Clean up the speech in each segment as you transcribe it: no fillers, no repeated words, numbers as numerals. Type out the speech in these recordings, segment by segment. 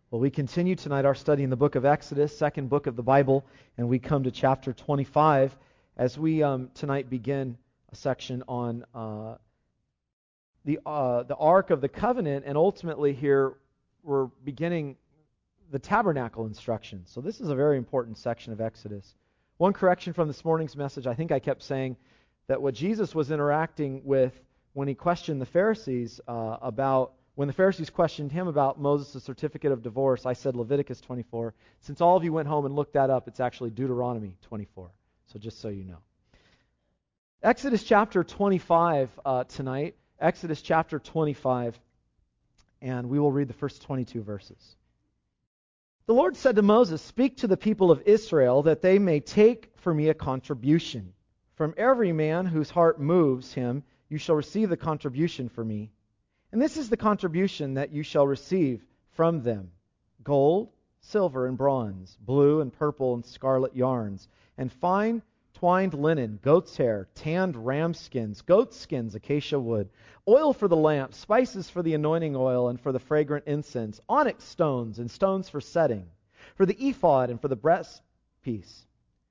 Well, we continue tonight our study in the book of Exodus, second book of the Bible, and we come to chapter 25 as we tonight begin a section on the Ark of the Covenant, and ultimately here we're beginning the tabernacle instructions. So this is a very important section of Exodus. One correction from this morning's message, I think I kept saying that what Jesus was interacting with when he questioned the Pharisees when the Pharisees questioned him about Moses' certificate of divorce, I said Leviticus 24. Since all of you went home and looked that up, it's actually Deuteronomy 24. So just so you know. Exodus chapter 25 tonight. Exodus chapter 25. And we will read the first 22 verses. The Lord said to Moses, "Speak to the people of Israel that they may take for me a contribution. From every man whose heart moves him, you shall receive the contribution for me. And this is the contribution that you shall receive from them: gold, silver, and bronze, blue and purple and scarlet yarns, and fine twined linen, goat's hair, tanned ram skins, goat skins, acacia wood, oil for the lamp, spices for the anointing oil and for the fragrant incense, onyx stones and stones for setting, for the ephod and for the breastpiece.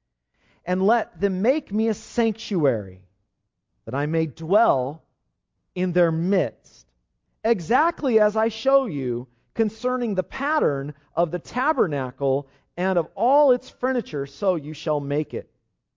And let them make me a sanctuary, that I may dwell in their midst, exactly as I show you concerning the pattern of the tabernacle and of all its furniture, so you shall make it.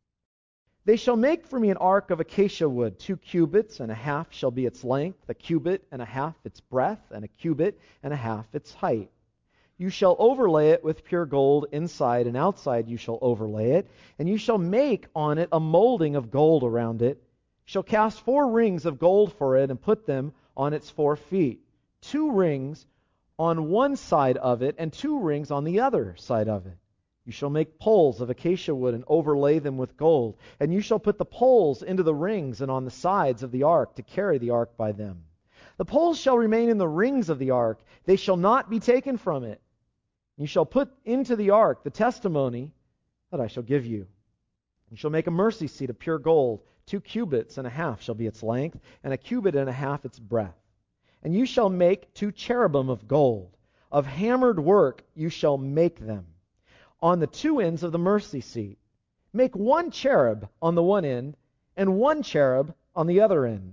They shall make for me an ark of acacia wood. 2 cubits and a half shall be its length, a cubit and a half its breadth, and a cubit and a half its height. You shall overlay it with pure gold inside and outside you shall overlay it, and you shall make on it a molding of gold around it. You shall cast 4 rings of gold for it and put them on its 4 feet, 2 rings on one side of it and 2 rings on the other side of it. You shall make poles of acacia wood and overlay them with gold, and you shall put the poles into the rings and on the sides of the ark to carry the ark by them. The poles shall remain in the rings of the ark, they shall not be taken from it. You shall put into the ark the testimony that I shall give you. You shall make a mercy seat of pure gold. 2 cubits and a half shall be its length, and a cubit and a half its breadth. And you shall make 2 cherubim of gold. Of hammered work you shall make them. On the 2 ends of the mercy seat, make 1 cherub on the one end, and 1 cherub on the other end.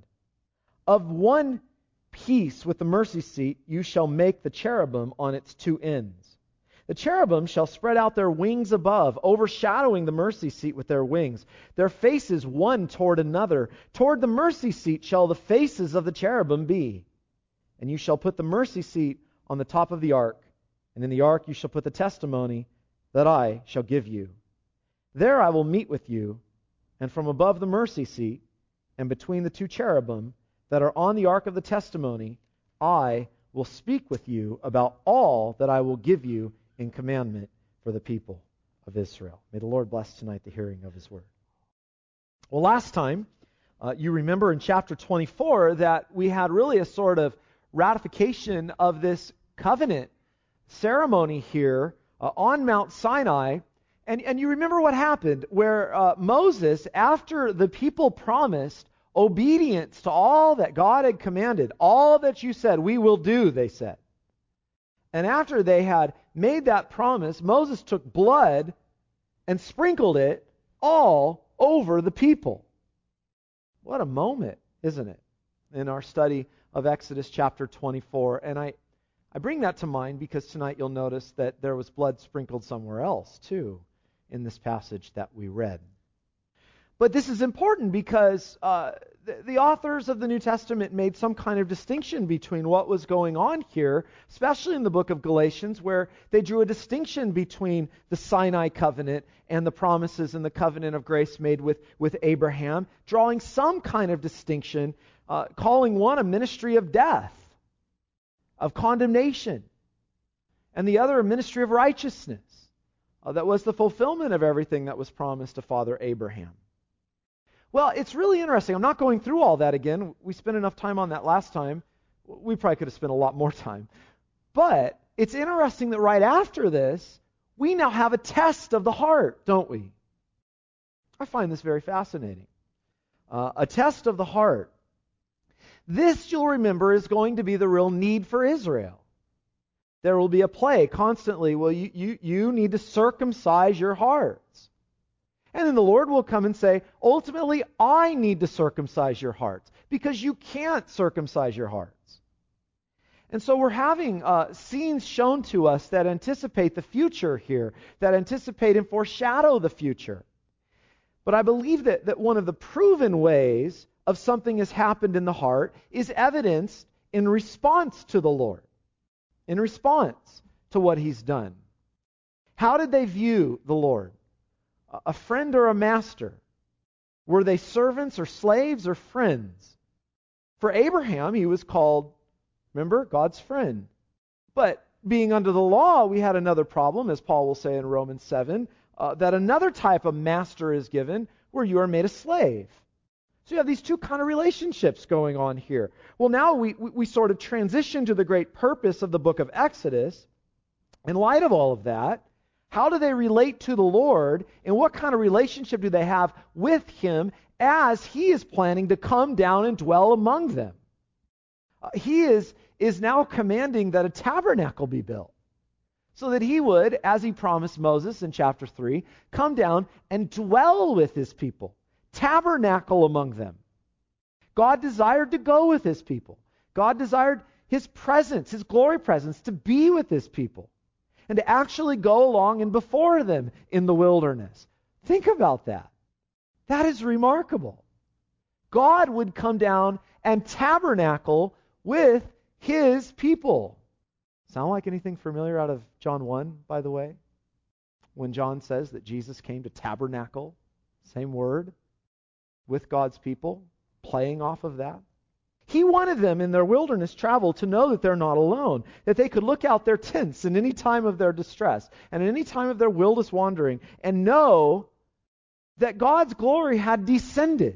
Of one piece with the mercy seat you shall make the cherubim on its 2 ends. The cherubim shall spread out their wings above, overshadowing the mercy seat with their wings, their faces one toward another. Toward the mercy seat shall the faces of the cherubim be. And you shall put the mercy seat on the top of the ark, and in the ark you shall put the testimony that I shall give you. There I will meet with you, and from above the mercy seat, and between the 2 cherubim that are on the ark of the testimony, I will speak with you about all that I will give you in commandment for the people of Israel. May the Lord bless tonight the hearing of His word. Well, last time, you remember in chapter 24 that we had really a sort of ratification of this covenant ceremony here on Mount Sinai. And you remember what happened, where Moses, after the people promised obedience to all that God had commanded, all that you said, we will do, they said. And after they had made that promise, Moses took blood and sprinkled it all over the people. What a moment, isn't it, in our study of Exodus chapter 24. And I bring that to mind because tonight you'll notice that there was blood sprinkled somewhere else, too, in this passage that we read. But this is important because the authors of the New Testament made some kind of distinction between what was going on here, especially in the book of Galatians, where they drew a distinction between the Sinai covenant and the promises and the covenant of grace made with Abraham, drawing some kind of distinction, calling one a ministry of death, of condemnation, and the other a ministry of righteousness. That was the fulfillment of everything that was promised to Father Abraham. Well, it's really interesting. I'm not going through all that again. We spent enough time on that last time. We probably could have spent a lot more time. But it's interesting that right after this, we now have a test of the heart, don't we? I find this very fascinating. A test of the heart. This, you'll remember, is going to be the real need for Israel. There will be a play constantly. Well, you need to circumcise your hearts. And then the Lord will come and say, ultimately, I need to circumcise your hearts because you can't circumcise your hearts. And so we're having scenes shown to us that anticipate the future here, that anticipate and foreshadow the future. But I believe that one of the proven ways of something has happened in the heart is evidenced in response to the Lord, in response to what He's done. How did they view the Lord? A friend or a master? Were they servants or slaves or friends? For Abraham, he was called, remember, God's friend. But being under the law, we had another problem, as Paul will say in Romans 7, that another type of master is given where you are made a slave. So you have these two kind of relationships going on here. Well, now we sort of transition to the great purpose of the book of Exodus. In light of all of that, how do they relate to the Lord, and what kind of relationship do they have with Him as He is planning to come down and dwell among them? He is now commanding that a tabernacle be built so that He would, as He promised Moses in chapter 3, come down and dwell with His people, tabernacle among them. God desired to go with His people. God desired His presence, His glory presence, to be with His people and to actually go along and before them in the wilderness. Think about that. That is remarkable. God would come down and tabernacle with His people. Sound like anything familiar out of John 1, by the way? When John says that Jesus came to tabernacle, same word, with God's people, playing off of that. He wanted them in their wilderness travel to know that they're not alone, that they could look out their tents in any time of their distress and in any time of their wilderness wandering and know that God's glory had descended.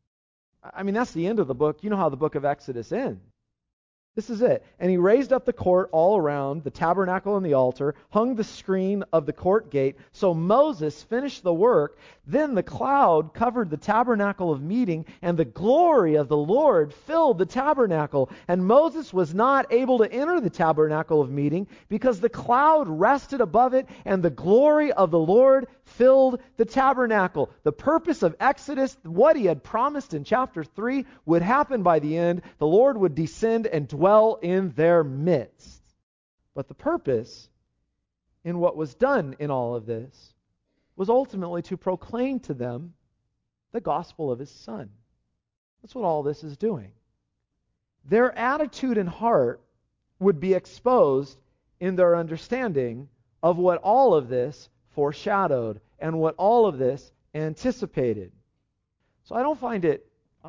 I mean, that's the end of the book. You know how the book of Exodus ends. This is it. And He raised up the court all around, the tabernacle and the altar, hung the screen of the court gate. So Moses finished the work. Then the cloud covered the tabernacle of meeting, and the glory of the Lord filled the tabernacle. And Moses was not able to enter the tabernacle of meeting because the cloud rested above it, and the glory of the Lord filled the tabernacle. The purpose of Exodus, what He had promised in chapter 3, would happen by the end. The Lord would descend and dwell in their midst. But the purpose in what was done in all of this was ultimately to proclaim to them the gospel of His Son. That's what all this is doing. Their attitude and heart would be exposed in their understanding of what all of this foreshadowed and what all of this anticipated. So I don't find it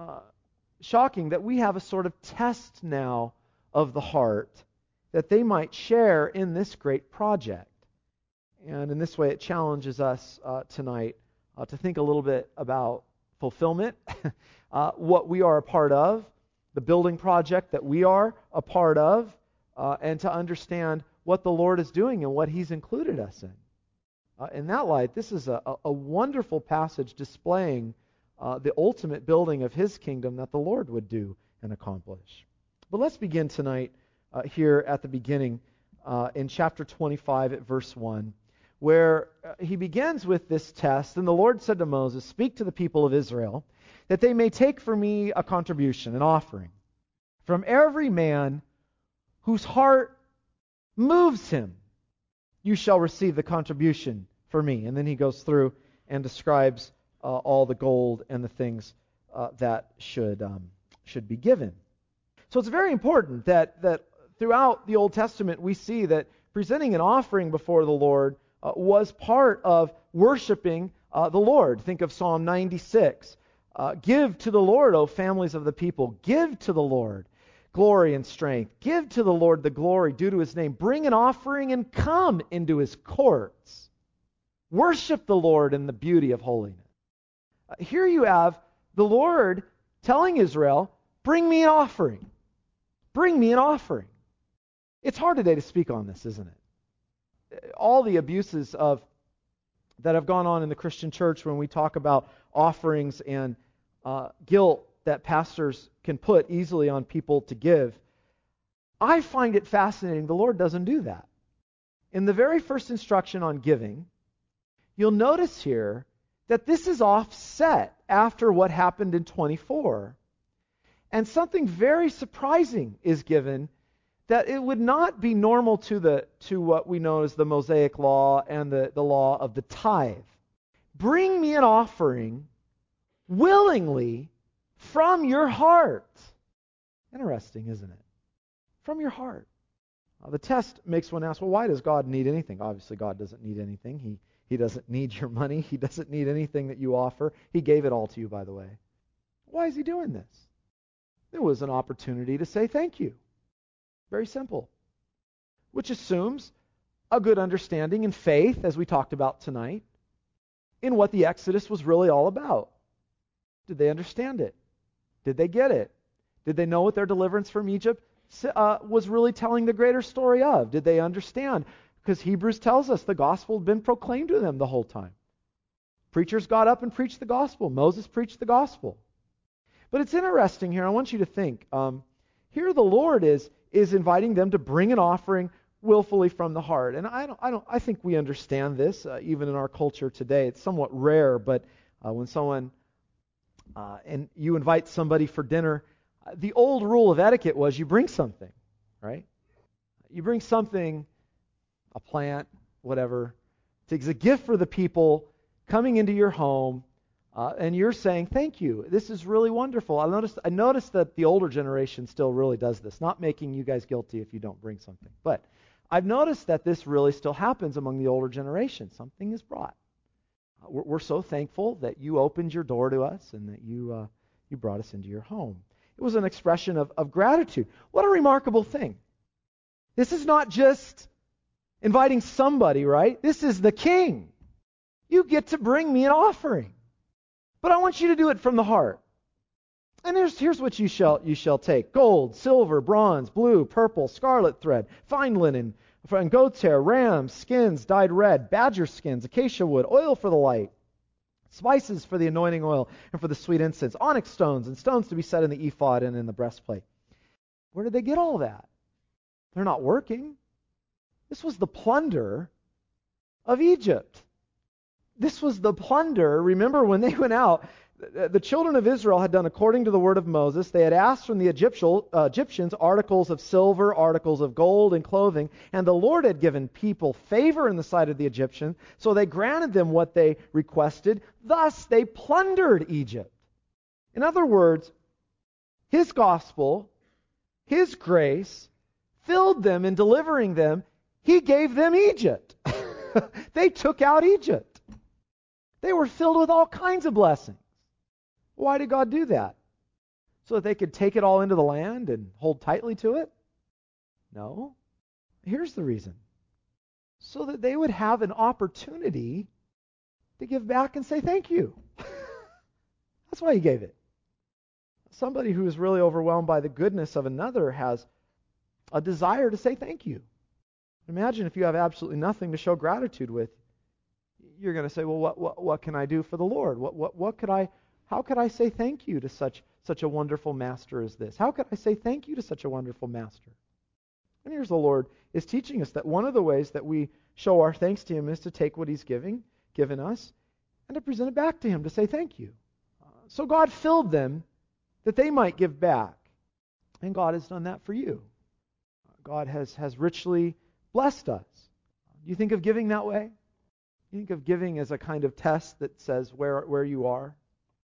shocking that we have a sort of test now of the heart that they might share in this great project. And in this way, it challenges us tonight to think a little bit about fulfillment, what we are a part of, the building project that we are a part of, and to understand what the Lord is doing and what He's included us in. In that light, this is a wonderful passage displaying the ultimate building of His kingdom that the Lord would do and accomplish. But let's begin tonight here at the beginning in chapter 25 at verse 1, where He begins with this test. And the Lord said to Moses, "Speak to the people of Israel, that they may take for me a contribution, an offering, from every man whose heart moves him. You shall receive the contribution for me." And then He goes through and describes all the gold and the things that should be given. So it's very important that throughout the Old Testament we see that presenting an offering before the Lord was part of worshiping the Lord. Think of Psalm 96. Give to the Lord, O families of the people. Give to the Lord glory and strength. Give to the Lord the glory due to His name. Bring an offering and come into His courts. Worship the Lord in the beauty of holiness. Here you have the Lord telling Israel, bring me an offering. Bring me an offering. It's hard today to speak on this, isn't it? All the abuses that have gone on in the Christian church when we talk about offerings and guilt that pastors can put easily on people to give. I find it fascinating. The Lord doesn't do that. In the very first instruction on giving, you'll notice here that this is offset after what happened in 24. And something very surprising is given, that it would not be normal to what we know as the Mosaic law and the law of the tithe. Bring me an offering willingly from your heart. Interesting, isn't it? From your heart. The test makes one ask, well, why does God need anything? Obviously, God doesn't need anything. He doesn't need your money. He doesn't need anything that you offer. He gave it all to you, by the way. Why is he doing this? There was an opportunity to say thank you. Very simple. Which assumes a good understanding and faith, as we talked about tonight, in what the Exodus was really all about. Did they understand it? Did they get it? Did they know what their deliverance from Egypt was really telling the greater story of? Did they understand? Because Hebrews tells us the gospel had been proclaimed to them the whole time. Preachers got up and preached the gospel. Moses preached the gospel. But it's interesting here. I want you to think. Here the Lord is inviting them to bring an offering willfully from the heart. And I think we understand this even in our culture today. It's somewhat rare, but when someone and you invite somebody for dinner, the old rule of etiquette was you bring something, right? You bring something, a plant, whatever. It's a gift for the people coming into your home, and you're saying, thank you. This is really wonderful. I noticed that the older generation still really does this, not making you guys guilty if you don't bring something. But I've noticed that this really still happens among the older generation. Something is brought. We're so thankful that you opened your door to us and that you brought us into your home. It was an expression of gratitude. What a remarkable thing. This is not just inviting somebody, right? This is the king. You get to bring me an offering. But I want you to do it from the heart. And here's what you shall take. Gold, silver, bronze, blue, purple, scarlet thread, fine linen, and goat's hair, rams, skins dyed red, badger skins, acacia wood, oil for the light, spices for the anointing oil and for the sweet incense, onyx stones and stones to be set in the ephod and in the breastplate. Where did they get all that? They're not working. This was the plunder of Egypt. This was the plunder. Remember when they went out, the children of Israel had done according to the word of Moses. They had asked from the Egyptians articles of silver, articles of gold, and clothing, and the Lord had given people favor in the sight of the Egyptians, so they granted them what they requested. Thus, they plundered Egypt. In other words, His gospel, His grace, filled them in delivering them. He gave them Egypt. They took out Egypt. They were filled with all kinds of blessings. Why did God do that? So that they could take it all into the land and hold tightly to it? No. Here's the reason. So that they would have an opportunity to give back and say thank you. That's why He gave it. Somebody who is really overwhelmed by the goodness of another has a desire to say thank you. Imagine if you have absolutely nothing to show gratitude with. You're going to say, well, what can I do for the Lord? How could I say thank you to such a wonderful master as this? How could I say thank you to such a wonderful master? And here's the Lord is teaching us that one of the ways that we show our thanks to Him is to take what He's given us and to present it back to Him to say thank you. So God filled them that they might give back. And God has done that for you. God has richly blessed us. Do you think of giving that way? You think of giving as a kind of test that says where you are?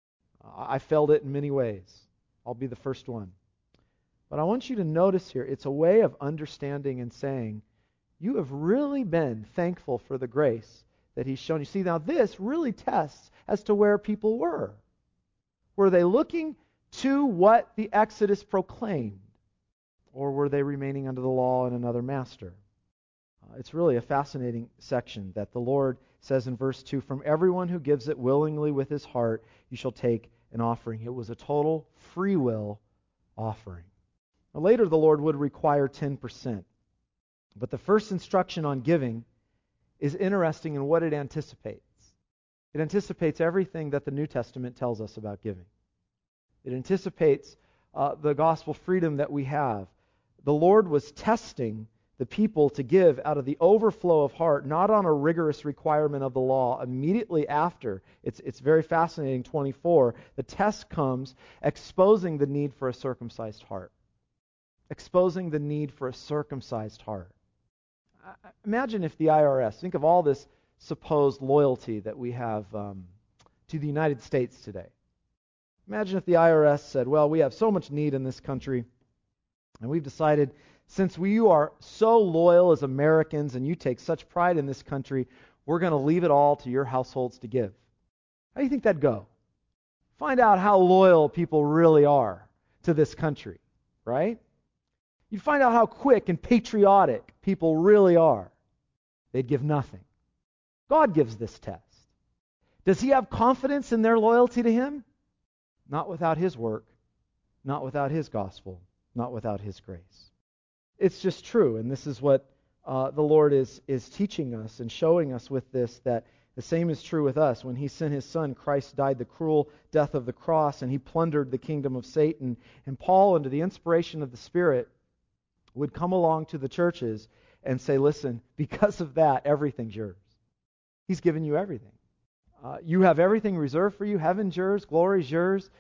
I failed it in many ways. I'll be the first one. But I want you to notice here, it's a way of understanding and saying, you have really been thankful for the grace that He's shown you. See, now this really tests as to where people were. Were they looking to what the Exodus proclaimed? Or were they remaining under the law and another master? It's really a fascinating section that the Lord says in verse 2, from everyone who gives it willingly with his heart, you shall take an offering. It was a total free will offering. Now, later the Lord would require 10%. But the first instruction on giving is interesting in what it anticipates. It anticipates everything that the New Testament tells us about giving. It anticipates the gospel freedom that we have. the Lord was testing the people to give out of the overflow of heart, not on a rigorous requirement of the law. Immediately after, it's very fascinating, 24, the test comes exposing the need for a circumcised heart. Exposing the need for a circumcised heart. Imagine if the IRS, think of all this supposed loyalty that we have to the United States today. Imagine if the IRS said, well, we have so much need in this country, and we've decided, since you are so loyal as Americans and you take such pride in this country, we're going to leave it all to your households to give. How do you think that'd go? Find out how loyal people really are to this country, right? You'd find out how quick and patriotic people really are. They'd give nothing. God gives this test. Does He have confidence in their loyalty to Him? Not without His work, not without His gospel, not without His grace. It's just true, and this is what the Lord is teaching us and showing us with this, that the same is true with us. When He sent His Son, Christ died the cruel death of the cross, and He plundered the kingdom of Satan. And Paul, under the inspiration of the Spirit, would come along to the churches and say, listen, because of that, everything's yours. He's given you everything. You have everything reserved for you. Heaven's yours. Glory's yours.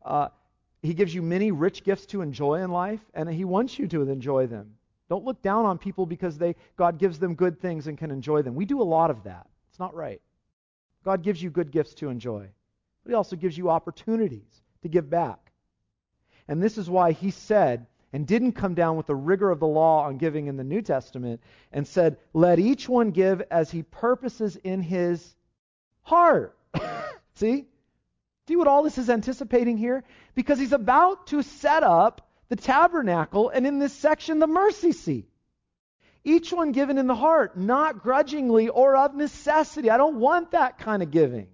He gives you many rich gifts to enjoy in life, and He wants you to enjoy them. Don't look down on people because God gives them good things and can enjoy them. We do a lot of that. It's not right. God gives you good gifts to enjoy, but He also gives you opportunities to give back. And this is why He said, and didn't come down with the rigor of the law on giving in the New Testament, and said, let each one give as he purposes in his heart. See? See what all this is anticipating here? Because He's about to set up the tabernacle, and in this section, the mercy seat. Each one given in the heart, not grudgingly or of necessity. I don't want that kind of giving.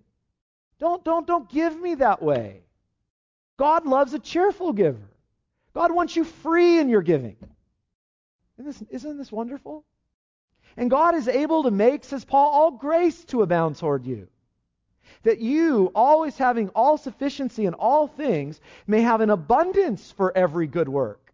Don't give me that way. God loves a cheerful giver. God wants you free in your giving. Isn't this wonderful? And God is able to make, says Paul, all grace to abound toward you, that you, always having all sufficiency in all things, may have an abundance for every good work.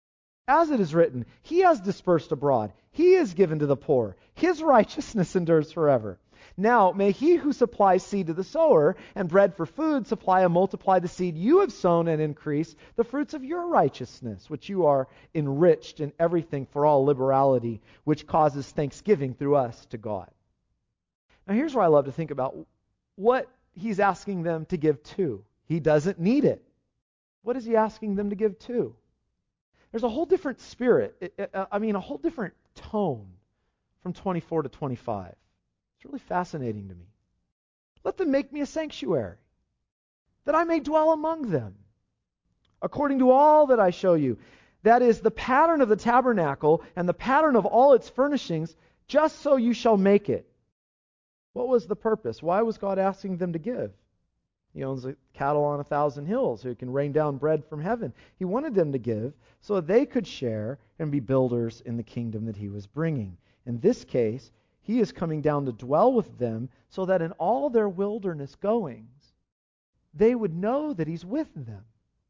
As it is written, He has dispersed abroad, He has given to the poor, His righteousness endures forever. Now may He who supplies seed to the sower and bread for food supply and multiply the seed you have sown and increase the fruits of your righteousness, which you are enriched in everything for all liberality, which causes thanksgiving through us to God. Now here's where I love to think about what He's asking them to give to. He doesn't need it. What is He asking them to give to? There's a whole different spirit, a whole different tone from 24 to 25. It's really fascinating to me. Let them make me a sanctuary, that I may dwell among them, according to all that I show you. That is the pattern of the tabernacle and the pattern of all its furnishings, just so you shall make it. What was the purpose? Why was God asking them to give? He owns the cattle on 1,000 hills, who can rain down bread from heaven. He wanted them to give so that they could share and be builders in the kingdom that He was bringing. In this case, He is coming down to dwell with them so that in all their wilderness goings, they would know that He's with them.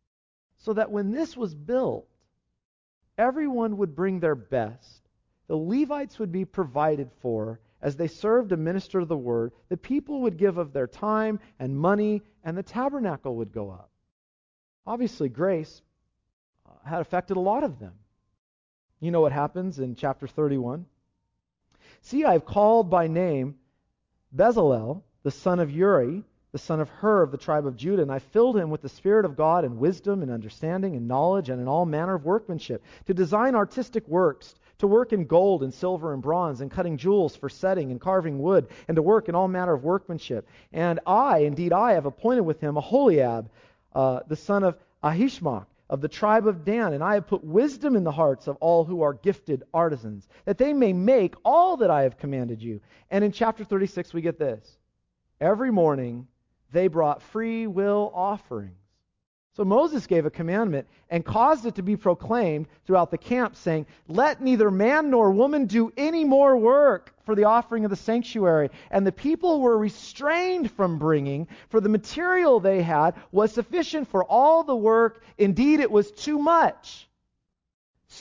So that when this was built, everyone would bring their best. The Levites would be provided for as they served to minister the word. The people would give of their time and money, and the tabernacle would go up. Obviously, grace had affected a lot of them. You know what happens in chapter 31? See, I have called by name Bezalel, the son of Uri, the son of Hur of the tribe of Judah, and I filled him with the Spirit of God and wisdom and understanding and knowledge and in all manner of workmanship, to design artistic works, to work in gold and silver and bronze, and cutting jewels for setting and carving wood, and to work in all manner of workmanship. And I have appointed with him Aholiab, the son of Ahishmach, of the tribe of Dan, and I have put wisdom in the hearts of all who are gifted artisans, that they may make all that I have commanded you. And in chapter 36 we get this. Every morning they brought free will offerings. So Moses gave a commandment and caused it to be proclaimed throughout the camp, saying, let neither man nor woman do any more work for the offering of the sanctuary. And the people were restrained from bringing, for the material they had was sufficient for all the work. Indeed, it was too much.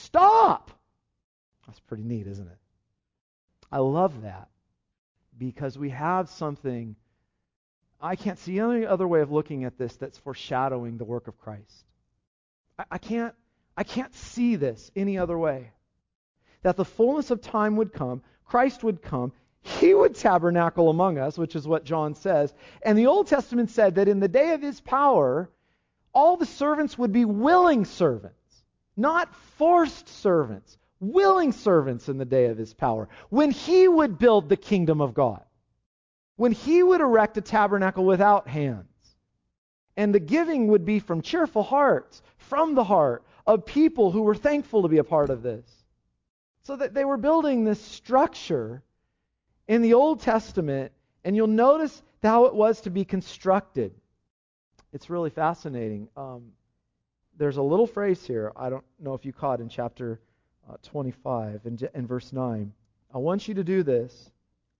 stop. That's pretty neat, isn't it? I love that because we have something. I can't see any other way of looking at this that's foreshadowing the work of Christ. I can't see this any other way. That the fullness of time would come, Christ would come, He would tabernacle among us, which is what John says. And the Old Testament said that in the day of His power, all the servants would be willing servants, not forced servants, willing servants in the day of His power, when He would build the kingdom of God, when He would erect a tabernacle without hands. And the giving would be from cheerful hearts, from the heart of people who were thankful to be a part of this. So that they were building this structure in the Old Testament, and you'll notice how it was to be constructed. It's really fascinating. There's a little phrase here, I don't know if you caught in chapter 25 in verse 9. I want you to do this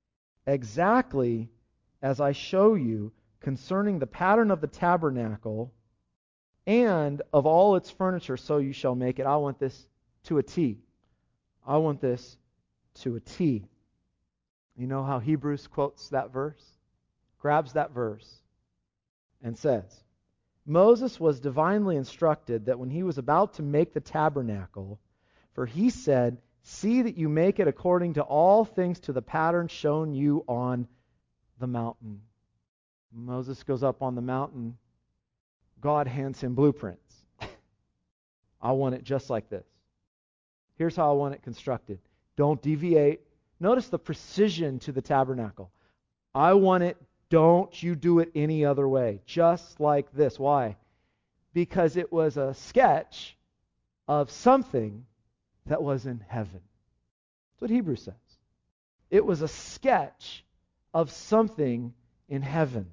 exactly as I show you concerning the pattern of the tabernacle and of all its furniture, so you shall make it. I want this to a T. I want this to a T. You know how Hebrews quotes that verse? Grabs that verse and says, Moses was divinely instructed that when he was about to make the tabernacle, for he said, see that you make it according to all things to the pattern shown you on the mountain. Moses goes up on the mountain. God hands him blueprints. I want it just like this. Here's how I want it constructed. Don't deviate. Notice the precision to the tabernacle. I want it, don't you do it any other way. Just like this. Why? Because it was a sketch of something that was in heaven. That's what Hebrews says. It was a sketch of something in heaven.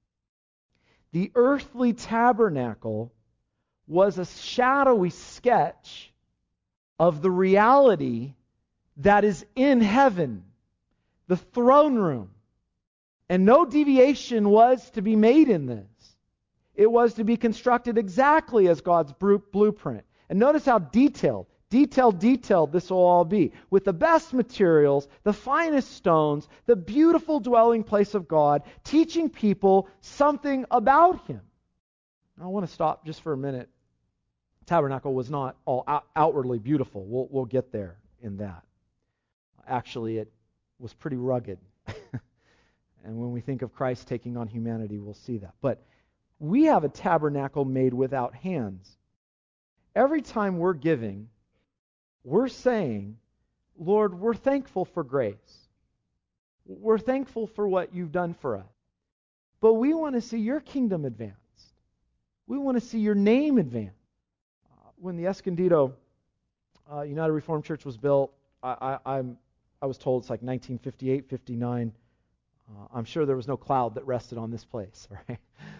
The earthly tabernacle was a shadowy sketch of the reality that is in heaven, the throne room. And no deviation was to be made in this. It was to be constructed exactly as God's blueprint. And notice how detailed this will all be. With the best materials, the finest stones, the beautiful dwelling place of God, teaching people something about Him. I want to stop just for a minute. Tabernacle was not all outwardly beautiful. We'll get there in that. Actually, it was pretty rugged. And when we think of Christ taking on humanity, we'll see that. But we have a tabernacle made without hands. Every time we're giving, we're saying, Lord, we're thankful for grace. We're thankful for what you've done for us. But we want to see your kingdom advanced. We want to see your name advanced. When the Escondido United Reformed Church was built, I was told it's like 1958, 59. I'm sure there was no cloud that rested on this place, right?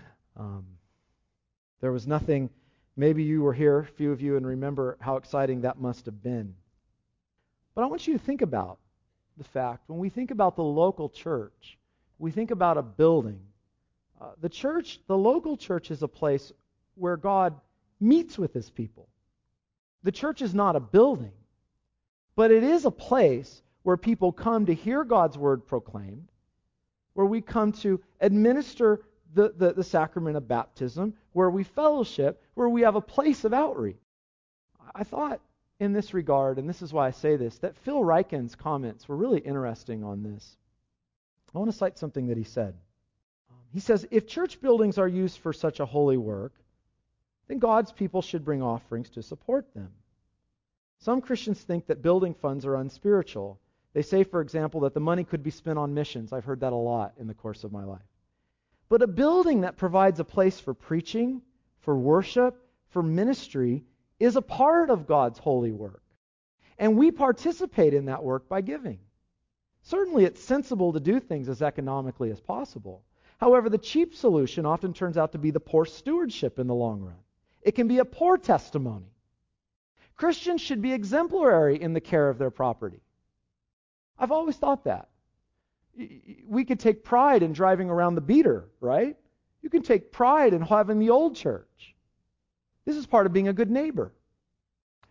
There was nothing. Maybe you were here, a few of you, and remember how exciting that must have been. But I want you to think about the fact, when we think about the local church, we think about a building. The local church is a place where God meets with His people. The church is not a building, but it is a place where people come to hear God's word proclaimed, where we come to administer the sacrament of baptism, where we fellowship, where we have a place of outreach. I thought in this regard, and this is why I say this, that Phil Ryken's comments were really interesting on this. I want to cite something that he said. He says, if church buildings are used for such a holy work, then God's people should bring offerings to support them. Some Christians think that building funds are unspiritual. They say, for example, that the money could be spent on missions. I've heard that a lot in the course of my life. But a building that provides a place for preaching, for worship, for ministry, is a part of God's holy work. And we participate in that work by giving. Certainly it's sensible to do things as economically as possible. However, the cheap solution often turns out to be the poor stewardship in the long run. It can be a poor testimony. Christians should be exemplary in the care of their property. I've always thought that. We could take pride in driving around the beater, right? You can take pride in having the old church. This is part of being a good neighbor.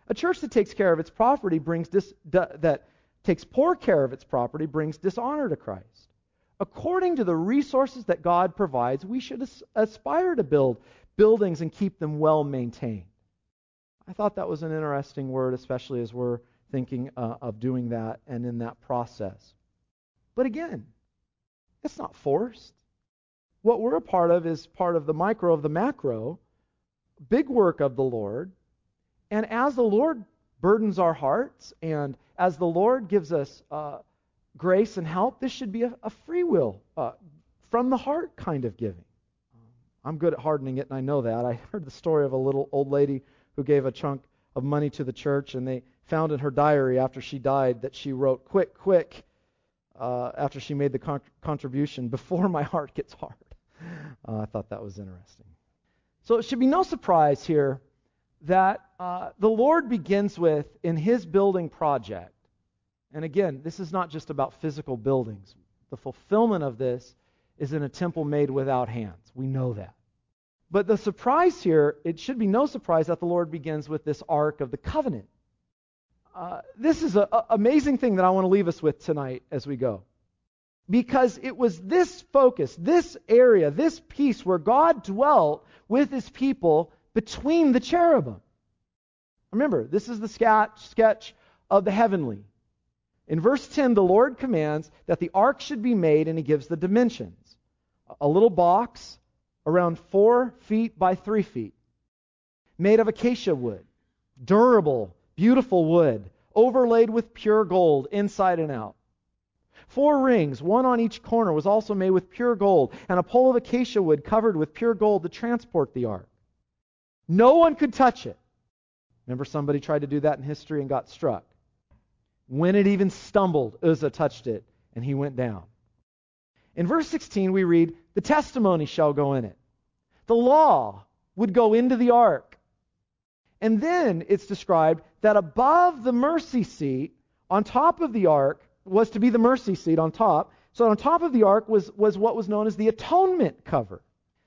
A church that takes care of its property that takes poor care of its property brings dishonor to Christ. According to the resources that God provides, we should aspire to build buildings and keep them well maintained. I thought that was an interesting word, especially as we're thinking of doing that and in that process. But again, it's not forced. What we're a part of is part of the micro of the macro, big work of the Lord. And as the Lord burdens our hearts and as the Lord gives us grace and help, this should be a free will, from the heart kind of giving. I'm good at hardening it, and I know that. I heard the story of a little old lady who gave a chunk of money to the church, and they found in her diary after she died that she wrote, quick, after she made the contribution, before my heart gets hard. I thought that was interesting. So it should be no surprise here that the Lord begins with, in His building project, and again, this is not just about physical buildings. The fulfillment of this is in a temple made without hands. We know that. But the surprise here, it should be no surprise that the Lord begins with this Ark of the Covenant. This is an amazing thing that I want to leave us with tonight as we go. Because it was this focus, this area, this piece where God dwelt with His people between the cherubim. Remember, this is the sketch of the heavenly. In verse 10, the Lord commands that the ark should be made, and He gives the dimensions. A little box around 4 feet by 3 feet, made of acacia wood, durable, beautiful wood, overlaid with pure gold inside and out. 4 rings, one on each corner, was also made with pure gold, and a pole of acacia wood covered with pure gold to transport the ark. No one could touch it. Remember, somebody tried to do that in history and got struck. When it even stumbled, Uzzah touched it, and he went down. In verse 16, we read, the testimony shall go in it. The law would go into the ark. And then it's described that above the mercy seat, on top of the ark, was to be the mercy seat on top. So on top of the ark was what was known as the atonement cover.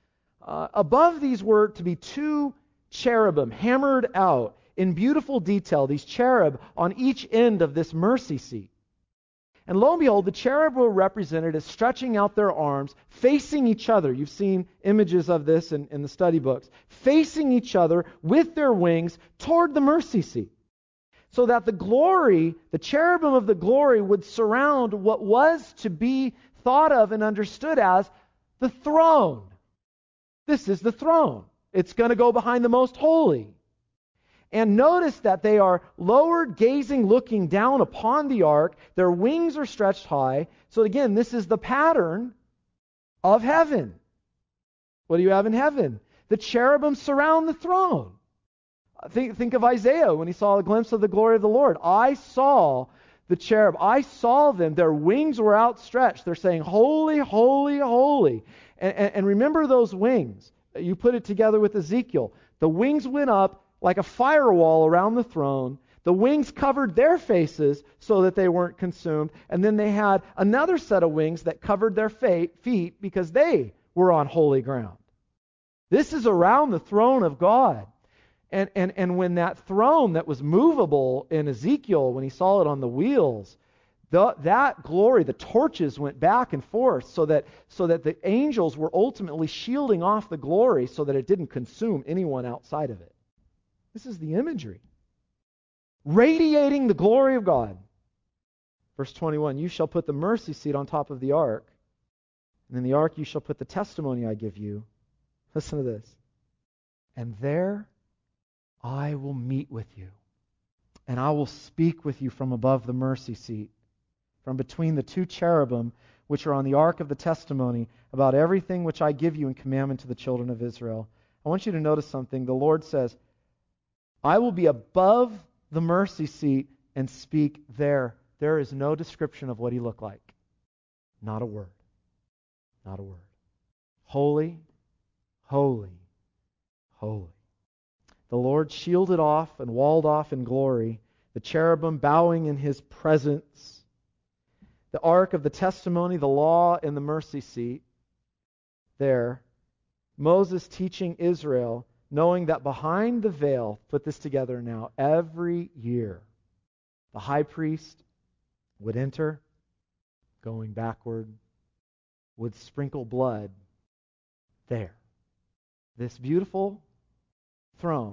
Above these were to be 2 cherubim hammered out in beautiful detail, these cherub on each end of this mercy seat. And lo and behold, the cherub were represented as stretching out their arms, facing each other. You've seen images of this in the study books. Facing each other with their wings toward the mercy seat. So that the glory, the cherubim of the glory, would surround what was to be thought of and understood as the throne. This is the throne. It's going to go behind the most holy. And notice that they are lowered, gazing, looking down upon the ark. Their wings are stretched high. So again, this is the pattern of heaven. What do you have in heaven? The cherubim surround the throne. Think of Isaiah when he saw a glimpse of the glory of the Lord. I saw the cherub. I saw them. Their wings were outstretched. They're saying, holy, holy, holy. And remember those wings. You put it together with Ezekiel. The wings went up like a firewall around the throne. The wings covered their faces so that they weren't consumed. And then they had another set of wings that covered their feet because they were on holy ground. This is around the throne of God. And when that throne that was movable in Ezekiel, when he saw it on the wheels, that glory, the torches went back and forth so that the angels were ultimately shielding off the glory so that it didn't consume anyone outside of it. This is the imagery. Radiating the glory of God. Verse 21, you shall put the mercy seat on top of the ark, and in the ark you shall put the testimony I give you. Listen to this. And there I will meet with you, and I will speak with you from above the mercy seat, from between the 2 cherubim which are on the ark of the testimony, about everything which I give you in commandment to the children of Israel. I want you to notice something. The Lord says, I will be above the mercy seat and speak there. There is no description of what he looked like. Not a word. Not a word. Holy, holy, holy. The Lord shielded off and walled off in glory, the cherubim bowing in his presence, the ark of the testimony, the law, and the mercy seat there. Moses teaching Israel knowing that behind the veil, put this together now, every year, the high priest would enter, going backward, would sprinkle blood there. This beautiful throne,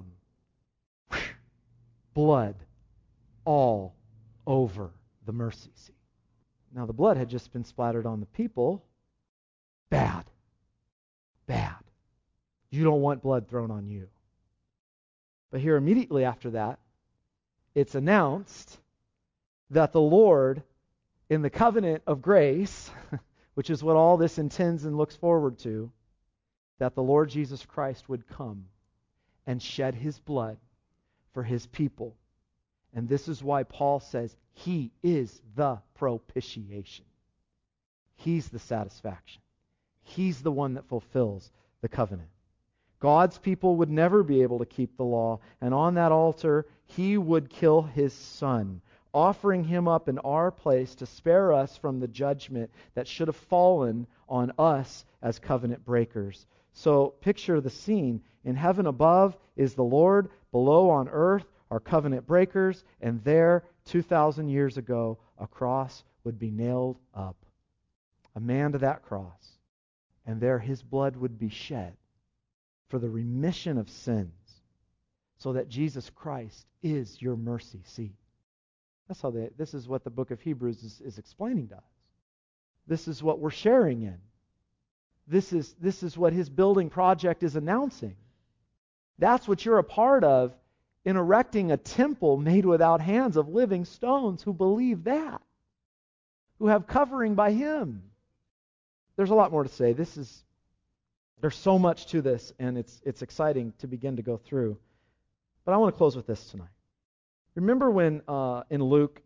blood all over the mercy seat. Now, the blood had just been splattered on the people. Bad. Bad. You don't want blood thrown on you. But here, immediately after that, it's announced that the Lord, in the covenant of grace, which is what all this intends and looks forward to, that the Lord Jesus Christ would come and shed his blood for his people. And this is why Paul says he is the propitiation. He's the satisfaction. He's the one that fulfills the covenant. God's people would never be able to keep the law, and on that altar he would kill his son, offering him up in our place to spare us from the judgment that should have fallen on us as covenant breakers. So picture the scene. In heaven above is the Lord, below on earth are covenant breakers, and there, 2,000 years ago, a cross would be nailed up. A man to that cross, and there his blood would be shed for the remission of sins, so that Jesus Christ is your mercy seat. This is what the book of Hebrews is explaining to us. This is what we're sharing in. This is what his building project is announcing. That's what you're a part of in erecting a temple made without hands of living stones who believe that, who have covering by him. There's a lot more to say. There's so much to this, and it's exciting to begin to go through. But I want to close with this tonight. Remember when in Luke,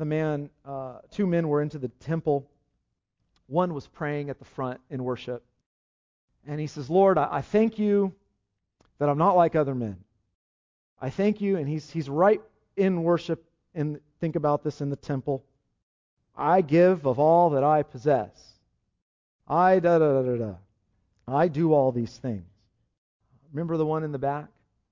two men were into the temple. One was praying at the front in worship. And he says, Lord, I thank you that I'm not like other men. I thank you, and he's right in worship, and think about this in the temple. I give of all that I possess. I do all these things. Remember the one in the back?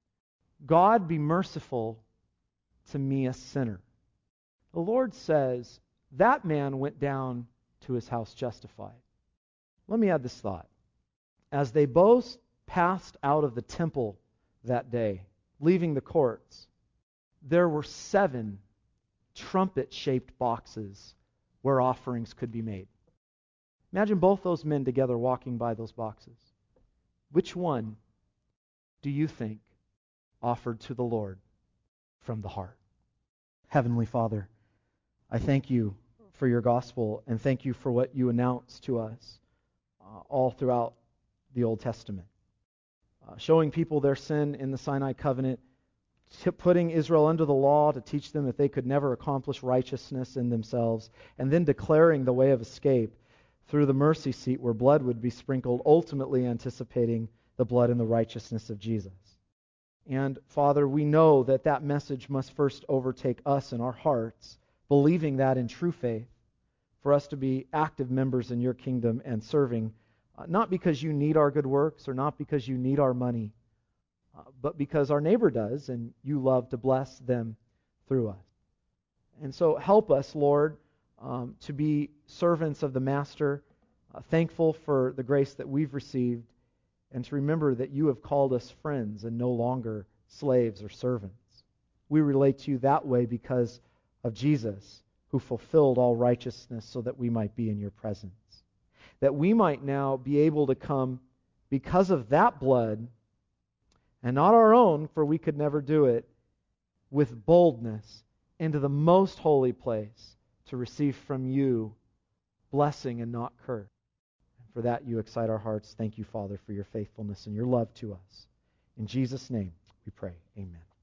God be merciful to me, a sinner. The Lord says that man went down to his house justified. Let me add this thought. As they both passed out of the temple that day, leaving the courts, there were 7 trumpet-shaped boxes where offerings could be made. Imagine both those men together walking by those boxes. Which one do you think offered to the Lord from the heart? Heavenly Father, I thank you for your gospel, and thank you for what you announce to us all throughout the Old Testament. Showing people their sin in the Sinai covenant, putting Israel under the law to teach them that they could never accomplish righteousness in themselves, and then declaring the way of escape through the mercy seat where blood would be sprinkled, ultimately anticipating the blood and the righteousness of Jesus. And Father, we know that that message must first overtake us in our hearts, believing that in true faith, for us to be active members in your kingdom and serving, not because you need our good works or not because you need our money, but because our neighbor does, and you love to bless them through us. And so help us, Lord, to be servants of the Master, thankful for the grace that we've received, and to remember that you have called us friends and no longer slaves or servants. We relate to you that way because of Jesus, who fulfilled all righteousness so that we might be in your presence. That we might now be able to come because of that blood, and not our own, for we could never do it, with boldness into the most holy place to receive from you blessing and not curse. And for that you excite our hearts. Thank you, Father, for your faithfulness and your love to us. In Jesus' name we pray. Amen.